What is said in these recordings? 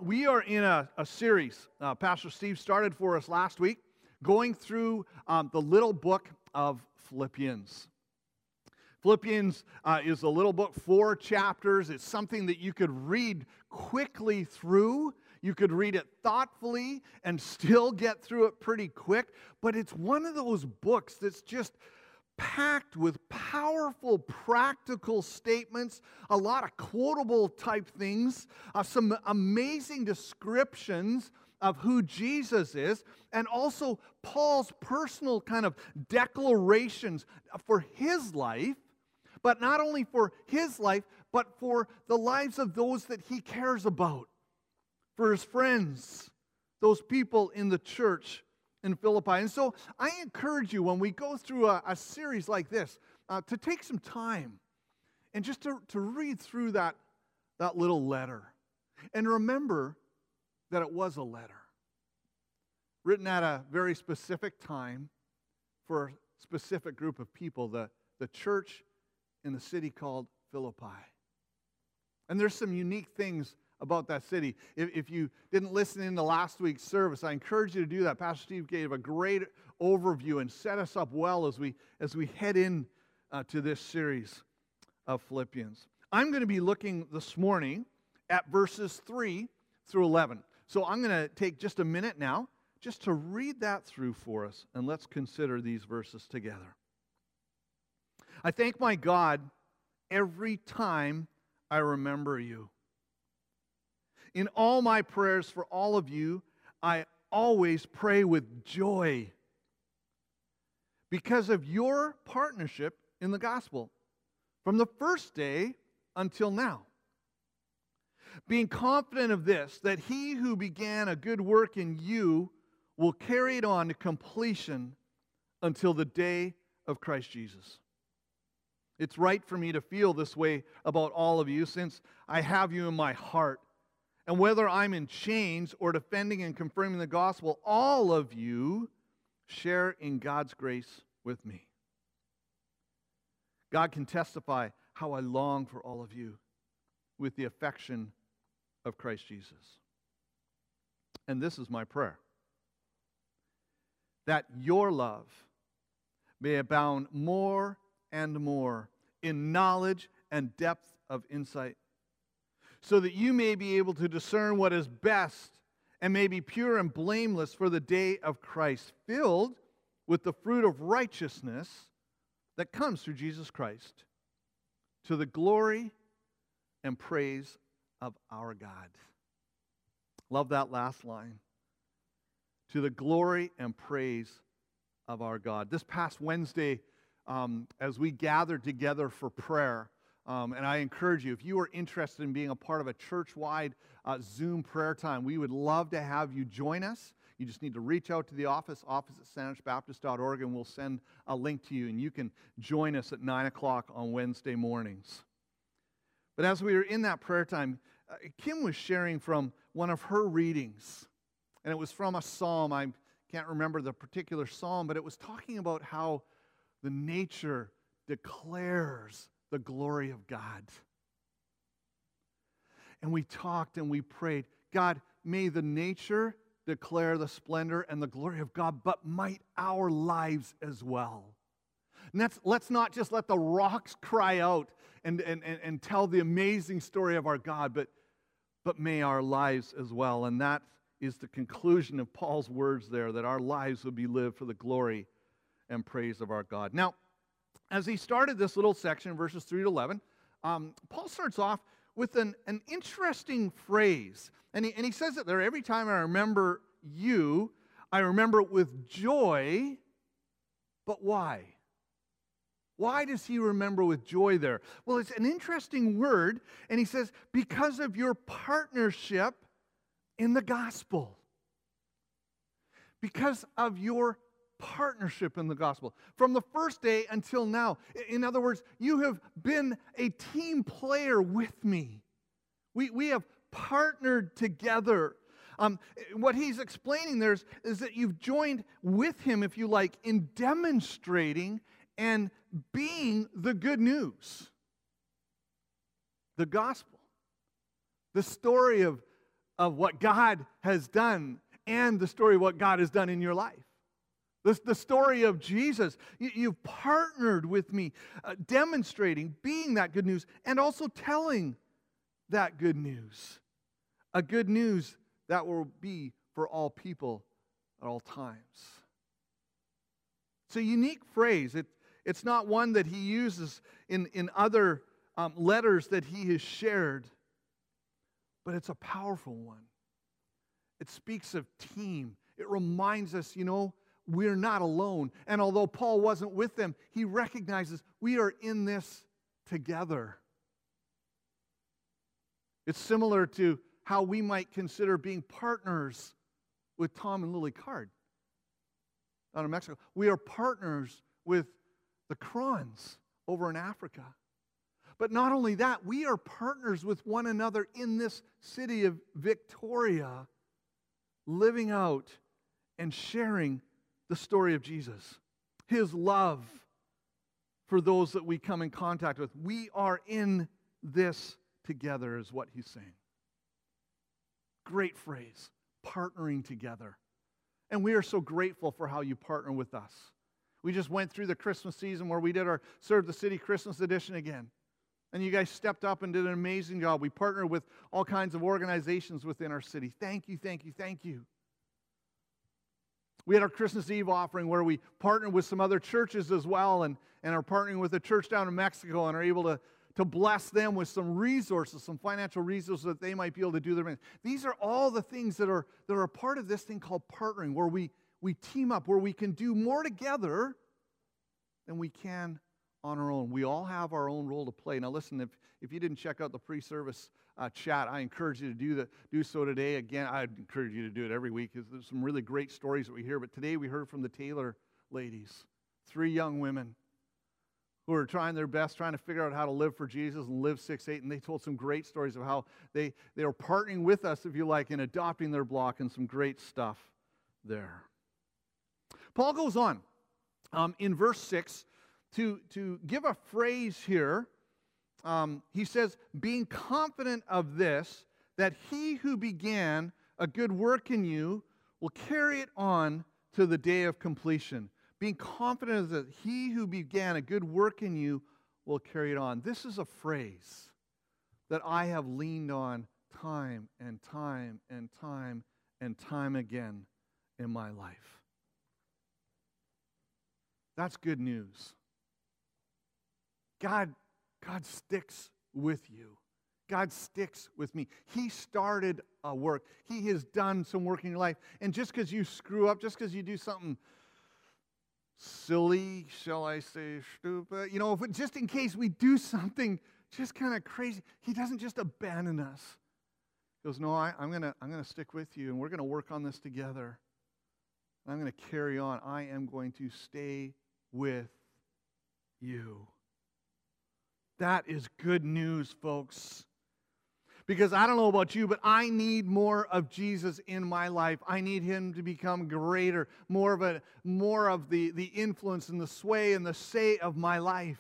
We are in a series Pastor Steve started for us last week, going through the little book of Philippians. Philippians is a little book, 4 chapters. It's something that you could read quickly through. You could read it thoughtfully and still get through it pretty quick. But it's one of those books that's just packed with powerful, practical statements, a lot of quotable type things, some amazing descriptions of who Jesus is, and also Paul's personal kind of declarations for his life, but not only for his life, but for the lives of those that he cares about, for his friends, those people in the church in Philippi. And so I encourage you, when we go through a series like this, to take some time and just to read through that little letter. And remember that it was a letter written at a very specific time for a specific group of people, the church in the city called Philippi. And there's some unique things about that city. If you didn't listen in to last week's service, I encourage you to do that. Pastor Steve gave a great overview and set us up well as we head in to this series of Philippians. I'm going to be looking this morning at verses 3 through 11. So I'm going to take just a minute now just to read that through for us, and let's consider these verses together. I thank my God every time I remember you. In all my prayers for all of you, I always pray with joy because of your partnership in the gospel from the first day until now. Being confident of this, that he who began a good work in you will carry it on to completion until the day of Christ Jesus. It's right for me to feel this way about all of you, since I have you in my heart. And whether I'm in chains or defending and confirming the gospel, all of you share in God's grace with me. God can testify how I long for all of you with the affection of Christ Jesus. And this is my prayer: that your love may abound more and more in knowledge and depth of insight, so that you may be able to discern what is best and may be pure and blameless for the day of Christ, filled with the fruit of righteousness that comes through Jesus Christ, to the glory and praise of our God. Love that last line. To the glory and praise of our God. This past Wednesday, as we gathered together for prayer, and I encourage you, if you are interested in being a part of a church-wide Zoom prayer time, we would love to have you join us. You just need to reach out to the office at sandwichbaptist.org, and we'll send a link to you, and you can join us at 9 o'clock on Wednesday mornings. But as we were in that prayer time, Kim was sharing from one of her readings, and it was from a psalm. I can't remember the particular psalm, but it was talking about how the nature declares the glory of God. And we talked and we prayed, God, may the nature declare the splendor and the glory of God, but might our lives as well. And let's not just let the rocks cry out and tell the amazing story of our God, but may our lives as well. And that is the conclusion of Paul's words there, that our lives would be lived for the glory and praise of our God. Now, as he started this little section, verses 3 to 11, Paul starts off with an interesting phrase. And he says it there: every time I remember you, I remember it with joy. But why? Why does he remember with joy there? Well, it's an interesting word. And he says, because of your partnership in the gospel. Because of your partnership in the gospel. From the first day until now. In other words, you have been a team player with me. We have partnered together. What he's explaining there is that you've joined with him, if you like, in demonstrating and being the good news. The gospel. The story of of what God has done and the story of what God has done in your life. The story of Jesus. You've partnered with me, demonstrating, being that good news, and also telling that good news. A good news that will be for all people at all times. It's a unique phrase. It's not one that he uses in other letters that he has shared, but it's a powerful one. It speaks of team. It reminds us, we're not alone. And although Paul wasn't with them, he recognizes we are in this together. It's similar to how we might consider being partners with Tom and Lily Card out of Mexico. We are partners with the Crons over in Africa. But not only that, we are partners with one another in this city of Victoria, living out and sharing the story of Jesus, His love for those that we come in contact with. We are in this together is what he's saying. Great phrase, partnering together. And we are so grateful for how you partner with us. We just went through the Christmas season where we did our Serve the City Christmas edition again. And you guys stepped up and did an amazing job. We partnered with all kinds of organizations within our city. Thank you, thank you, thank you. We had our Christmas Eve offering where we partnered with some other churches as well and are partnering with a church down in Mexico and are able to bless them with some resources, some financial resources that they might be able to do their ministry. These are all the things that are a part of this thing called partnering, where we team up, where we can do more together than we can on our own. We all have our own role to play. Now listen, if you didn't check out the pre-service chat, I encourage you to do so today. Again, I'd encourage you to do it every week because there's some really great stories that we hear. But today we heard from the Taylor ladies, 3 young women who are trying their best, trying to figure out how to live for Jesus and live 6-8. And they told some great stories of how they are partnering with us, if you like, in adopting their block, and some great stuff there. Paul goes on in verse 6 to give a phrase here. He says, being confident of this, that he who began a good work in you will carry it on to the day of completion. Being confident of that he who began a good work in you will carry it on. This is a phrase that I have leaned on time and time and time and time again in my life. That's good news. God sticks with you. God sticks with me. He started a work. He has done some work in your life. And just because you screw up, just because you do something silly, shall I say stupid, just in case we do something just kind of crazy, He doesn't just abandon us. He goes, no, I'm gonna stick with you, and we're going to work on this together. I'm going to carry on. I am going to stay with you. That is good news, folks. Because I don't know about you, but I need more of Jesus in my life. I need Him to become greater, more of the influence and the sway and the say of my life.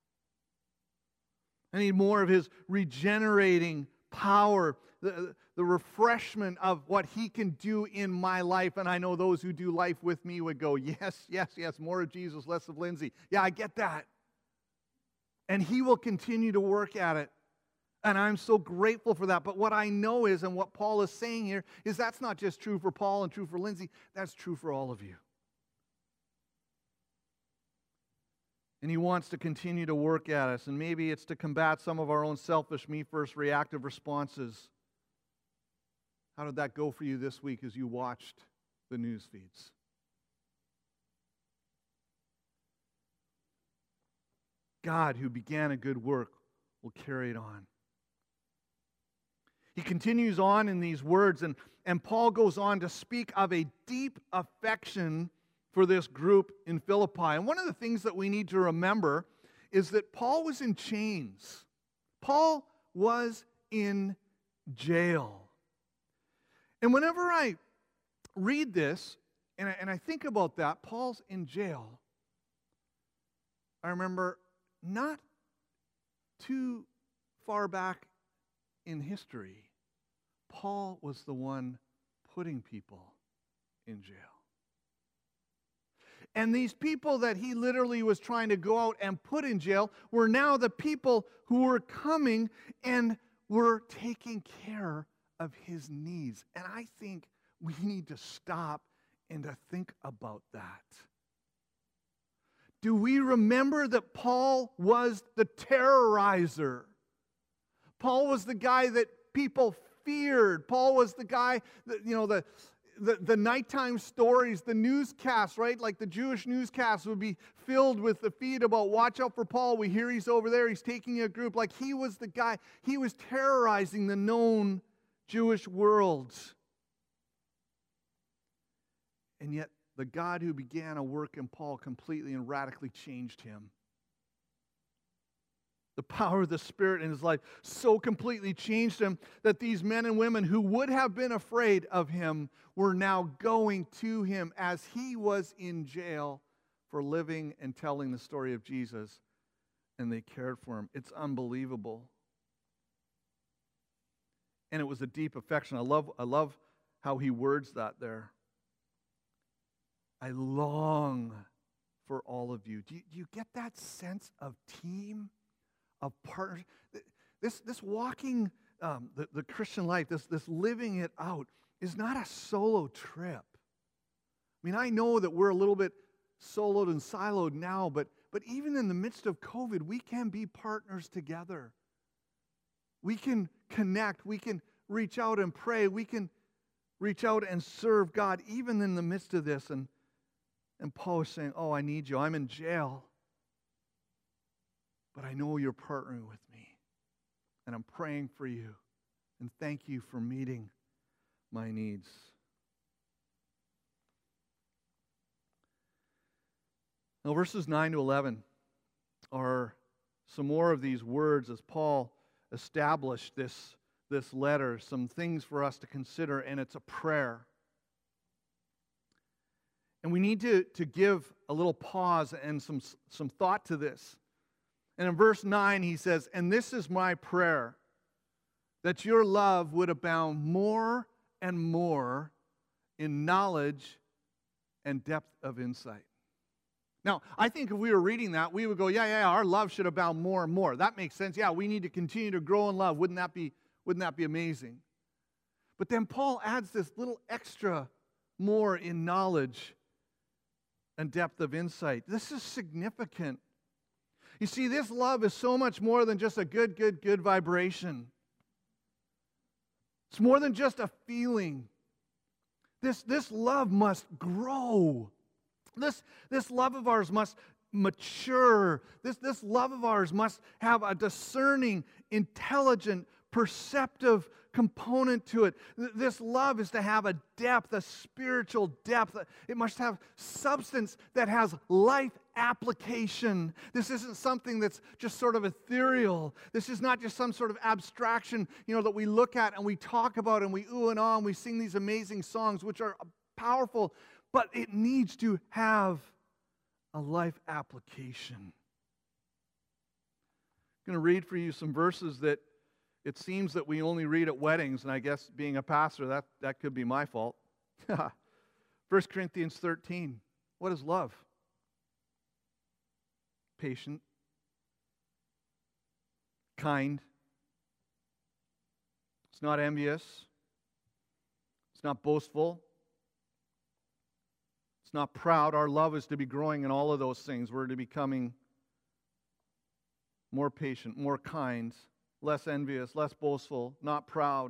I need more of His regenerating power, the refreshment of what He can do in my life. And I know those who do life with me would go, yes, yes, yes, more of Jesus, less of Lindsay. Yeah, I get that. And He will continue to work at it. And I'm so grateful for that. But what I know is, and what Paul is saying here, is that's not just true for Paul and true for Lindsay. That's true for all of you. And He wants to continue to work at us. And maybe it's to combat some of our own selfish, me-first, reactive responses. How did that go for you this week as you watched the news feeds? God, who began a good work, will carry it on. He continues on in these words, and Paul goes on to speak of a deep affection for this group in Philippi. And one of the things that we need to remember is that Paul was in chains. Paul was in jail. And whenever I read this, and I think about that, Paul's in jail, I remember not too far back in history, Paul was the one putting people in jail. And these people that he literally was trying to go out and put in jail were now the people who were coming and were taking care of his needs. And I think we need to stop and to think about that. Do we remember that Paul was the terrorizer? Paul was the guy that people feared. Paul was the guy that, the nighttime stories, the newscasts, right? Like the Jewish newscasts would be filled with the feed about, watch out for Paul. We hear he's over there. He's taking a group. Like he was the guy. He was terrorizing the known Jewish world. And yet the God who began a work in Paul completely and radically changed him. The power of the Spirit in his life so completely changed him that these men and women who would have been afraid of him were now going to him as he was in jail for living and telling the story of Jesus, and they cared for him. It's unbelievable. And it was a deep affection. I love how he words that there. I long for all of you. Do you get that sense of team? Of partners, this walking the Christian life, this living it out is not a solo trip. I mean, I know that we're a little bit soloed and siloed now, but even in the midst of COVID, we can be partners together. We can connect. We can reach out and pray. We can reach out and serve God even in the midst of this. And Paul is saying, oh, I need you. I'm in jail. But I know you're partnering with me, and I'm praying for you, and thank you for meeting my needs. Now, verses 9 to 11 are some more of these words as Paul established this letter, some things for us to consider, and it's a prayer. And we need to give a little pause and some thought to this. And in verse 9 he says, and this is my prayer, that your love would abound more and more in knowledge and depth of insight. Now, I think if we were reading that, we would go, yeah, our love should abound more and more. That makes sense. Yeah, we need to continue to grow in love. Wouldn't that be amazing? But then Paul adds this little extra more in knowledge and depth of insight. This is significant. You see, this love is so much more than just a good vibration. It's more than just a feeling. This love must grow. This love of ours must mature. This love of ours must have a discerning, intelligent, perceptive component to it. This love is to have a depth, a spiritual depth. It must have substance that has life application. This isn't something that's just sort of ethereal. This is not just some sort of abstraction, that we look at and we talk about and we ooh and ah and we sing these amazing songs, which are powerful, but it needs to have a life application. I'm going to read for you some verses that it seems that we only read at weddings, and I guess being a pastor, that could be my fault. 1 Corinthians 13. What is love? Patient, kind. It's not envious. It's not boastful. It's not proud. Our love is to be growing in all of those things. We're to be becoming more patient, more kind, less envious, less boastful, not proud.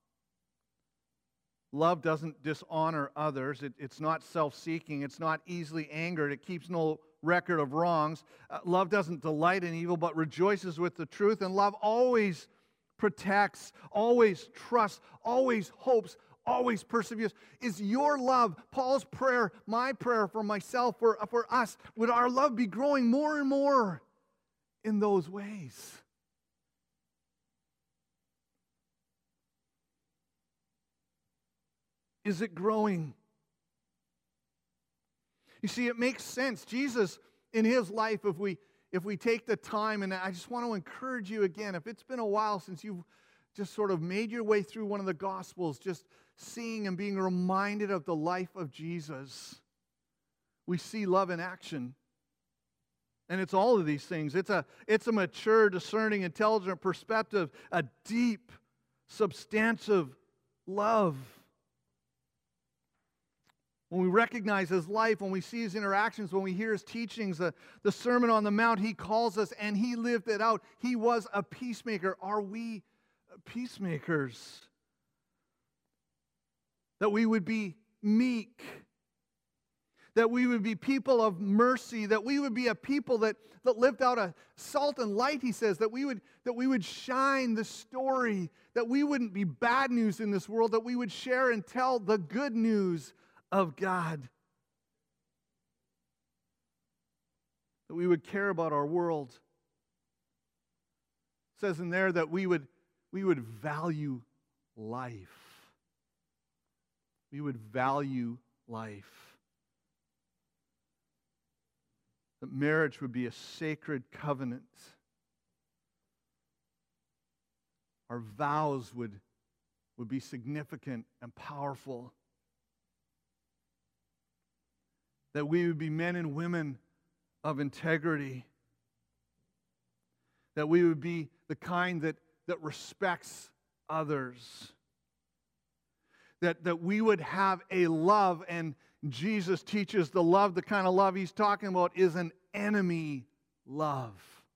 Love doesn't dishonor others. It's not self-seeking. It's not easily angered. It keeps no record of wrongs. Love doesn't delight in evil, but rejoices with the truth. And love always protects, always trusts, always hopes, always perseveres. Is your love, Paul's prayer, my prayer for myself, for us, would our love be growing more and more in those ways? Is it growing? You see, it makes sense. Jesus, in his life, if we take the time, and I just want to encourage you again, if it's been a while since you've just sort of made your way through one of the Gospels, just seeing and being reminded of the life of Jesus, we see love in action. And it's all of these things. It's a mature, discerning, intelligent perspective, a deep, substantive love. When we recognize His life, when we see His interactions, when we hear His teachings, the Sermon on the Mount, He calls us and He lived it out. He was a peacemaker. Are we peacemakers? That we would be meek, that we would be people of mercy, that we would be a people that lived out a salt and light, He says, that we would shine the story, that we wouldn't be bad news in this world, that we would share and tell the good news of God. That we would care about our world. It says in there that we would value life. We would value life. That marriage would be a sacred covenant. Our vows would be significant and powerful. That we would be men and women of integrity. That we would be the kind that respects others. That we would have a love, and Jesus teaches the love, the kind of love He's talking about is an enemy love.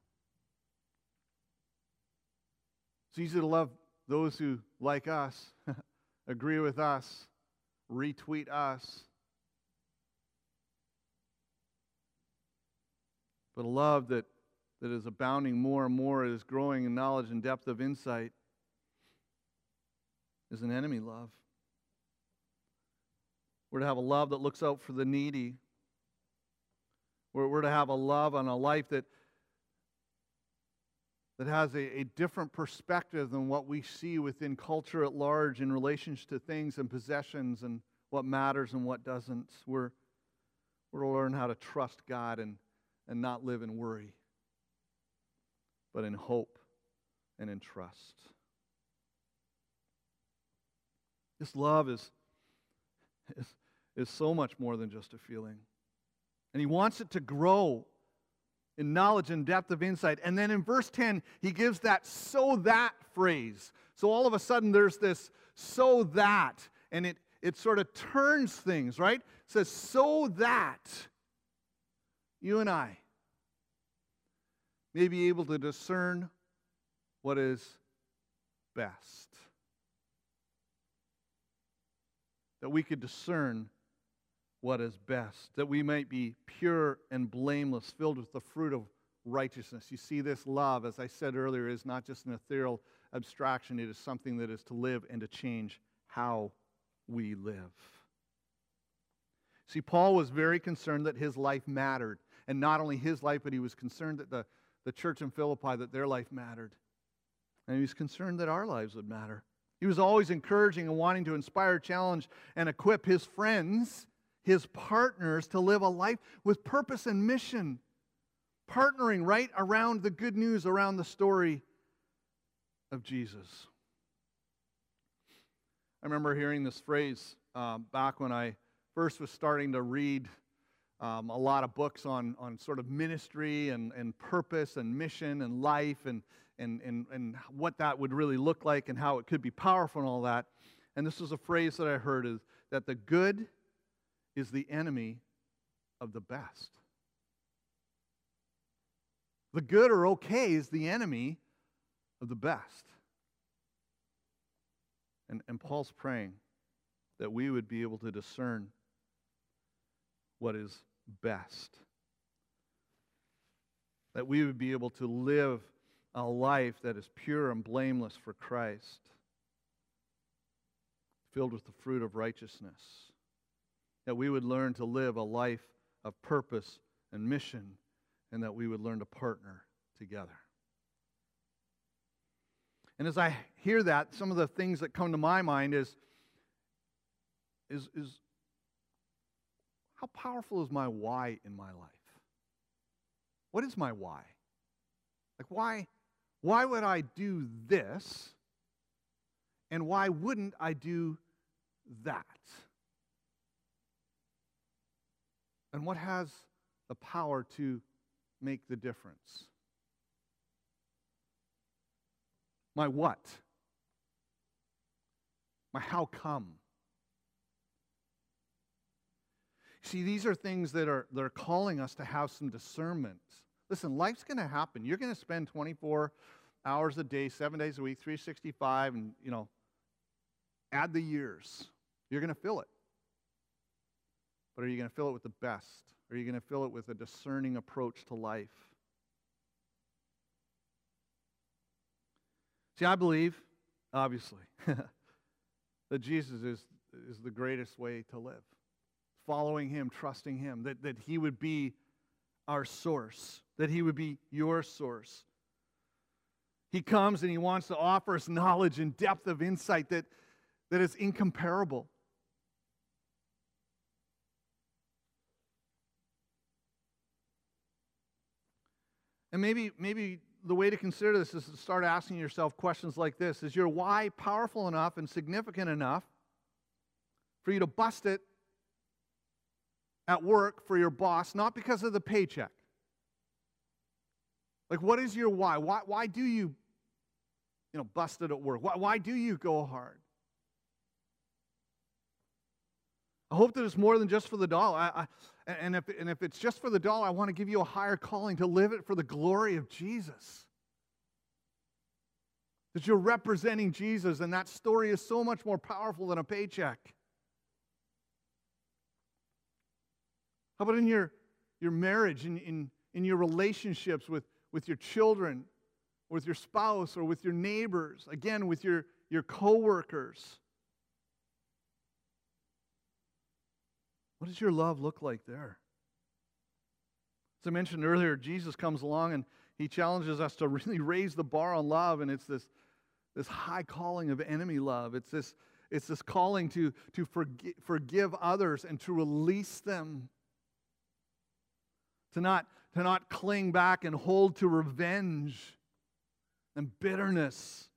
It's easy to love those who like us, agree with us, retweet us. But a love that is abounding more and more, is growing in knowledge and depth of insight, is an enemy love. We're to have a love that looks out for the needy. We're to have a love and a life that has a different perspective than what we see within culture at large in relation to things and possessions and what matters and what doesn't. We're to learn how to trust God and not live in worry, but in hope and in trust. This love is so much more than just a feeling. And He wants it to grow in knowledge and depth of insight. And then in verse 10, He gives that "so that" phrase. So all of a sudden there's this "so that," and it sort of turns things, right? It says, so that you and I may be able to discern what is best. That we could discern what is best. That we might be pure and blameless, filled with the fruit of righteousness. You see, this love, as I said earlier, is not just an ethereal abstraction. It is something that is to live and to change how we live. See, Paul was very concerned that his life mattered. And not only his life, but he was concerned that the church in Philippi, that their life mattered. And he was concerned that our lives would matter. He was always encouraging and wanting to inspire, challenge, and equip his friends, his partners, to live a life with purpose and mission. Partnering right around the good news, around the story of Jesus. I remember hearing this phrase back when I first was starting to read a lot of books on sort of ministry and purpose and mission and life and what that would really look like and how it could be powerful and all that. And this was a phrase that I heard, is that the good is the enemy of the best. The good or okay is the enemy of the best. And Paul's praying that we would be able to discern what is best. That we would be able to live a life that is pure and blameless for Christ, filled with the fruit of righteousness. That we would learn to live a life of purpose and mission, and that we would learn to partner together. And as I hear that, some of the things that come to my mind is how powerful is my why in my life? What is my why? Like, why would I do this And why wouldn't I do that? And what has the power to make the difference? My what? My how come? See, these are things that are calling us to have some discernment. Listen, life's going to happen. You're going to spend 24 hours a day, 7 days a week, 365, and, add the years. You're going to fill it. But are you going to fill it with the best? Are you going to fill it with a discerning approach to life? See, I believe, obviously, that Jesus is the greatest way to live. Following Him, trusting Him, that He would be our source, that He would be your source. He comes and He wants to offer us knowledge and depth of insight that is incomparable. And maybe the way to consider this is to start asking yourself questions like this. Is your why powerful enough and significant enough for you to bust it at work for your boss, not because of the paycheck? Like, what is your why? Why do you, bust it at work? Why do you go hard? I hope that it's more than just for the dollar. And if it's just for the dollar, I want to give you a higher calling to live it for the glory of Jesus. That you're representing Jesus, and that story is so much more powerful than a paycheck. How about in your marriage, in your relationships with your children, with your spouse, or with your neighbors, again, with your co-workers? What does your love look like there? As I mentioned earlier, Jesus comes along and He challenges us to really raise the bar on love, and it's this high calling of enemy love. It's this calling to forgive others and to release them. To not cling back and hold to revenge and bitterness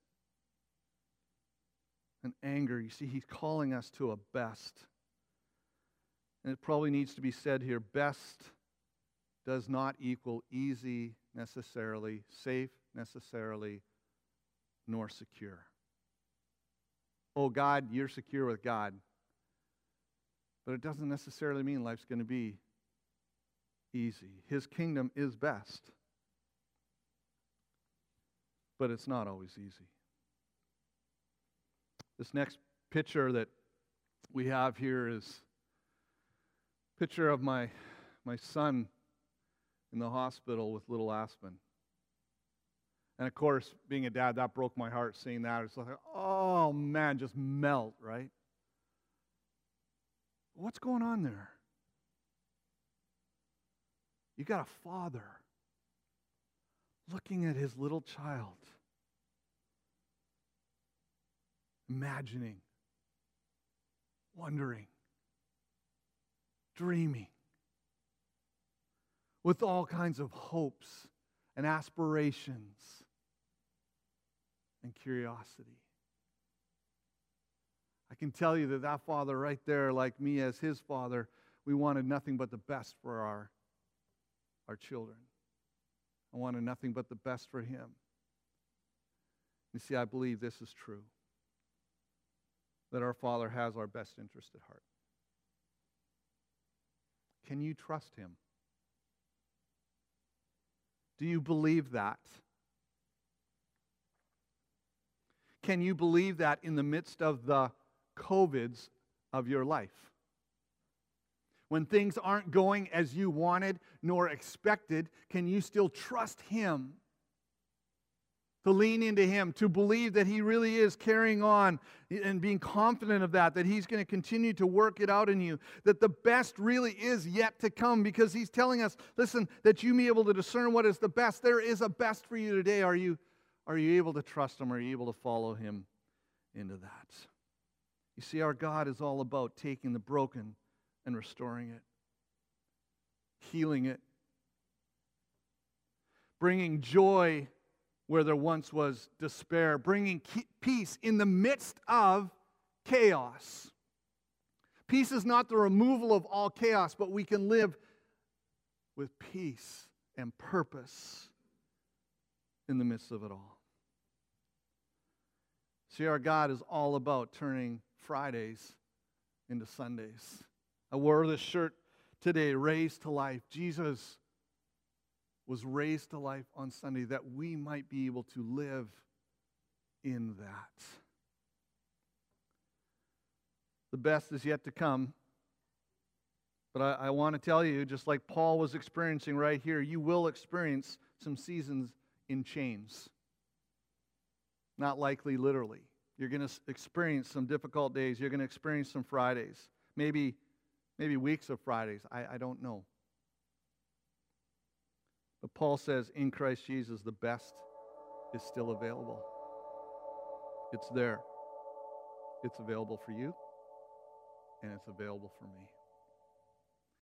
and anger. You see, He's calling us to a best. And it probably needs to be said here, best does not equal easy necessarily, safe necessarily, nor secure. Oh, God, you're secure with God. But it doesn't necessarily mean life's going to be easy. His kingdom is best. But it's not always easy. This next picture that we have here is a picture of my son in the hospital with little Aspen. And of course, being a dad, that broke my heart seeing that. It's like, oh man, just melt, right? What's going on there? You got a father looking at his little child, imagining, wondering, dreaming, with all kinds of hopes and aspirations and curiosity. I can tell you that father right there, like me as his father, we wanted nothing but the best for our children. I wanted nothing but the best for him. You see, I believe this is true, that our Father has our best interest at heart. Can you trust Him? Do you believe that? Can you believe that in the midst of the COVIDs of your life? When things aren't going as you wanted nor expected, can you still trust Him? To lean into Him, to believe that He really is carrying on and being confident of that He's going to continue to work it out in you, that the best really is yet to come, because He's telling us, listen, that you may be able to discern what is the best. There is a best for you today. Are you able to trust Him? Are you able to follow Him into that? You see, our God is all about taking the broken and restoring it, healing it, bringing joy where there once was despair, bringing peace in the midst of chaos. Peace is not the removal of all chaos, but we can live with peace and purpose in the midst of it all. See, our God is all about turning Fridays into Sundays. I wore this shirt today, Raised to Life. Jesus was raised to life on Sunday that we might be able to live in that. The best is yet to come. But I want to tell you, just like Paul was experiencing right here, you will experience some seasons in chains. Not likely literally. You're going to experience some difficult days. You're going to experience some Fridays. Maybe weeks of Fridays. I don't know. But Paul says, in Christ Jesus, the best is still available. It's there. It's available for you, and it's available for me.